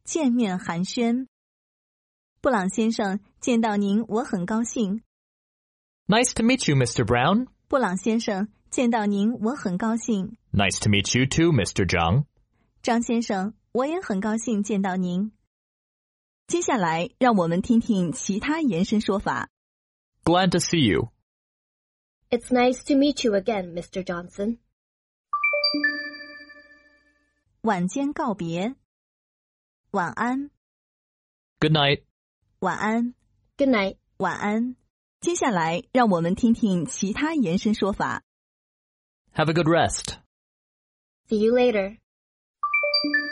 见面寒暄。布朗先生，见到您我很高兴。 Nice to meet you, Mr. Brown. 布朗先生，见到您我很高兴。 Nice to meet you too, Mr. Zhang. 张先生，我也很高兴见到您。接下来，让我们听听其他延伸说法。 Glad to see you. It's nice to meet you again, Mr. Johnson. 晚间告别。晚安。 Good night. 晚安。 Good night. 晚安。接下来，让我们听听其他延伸说法。 Have a good rest. See you later.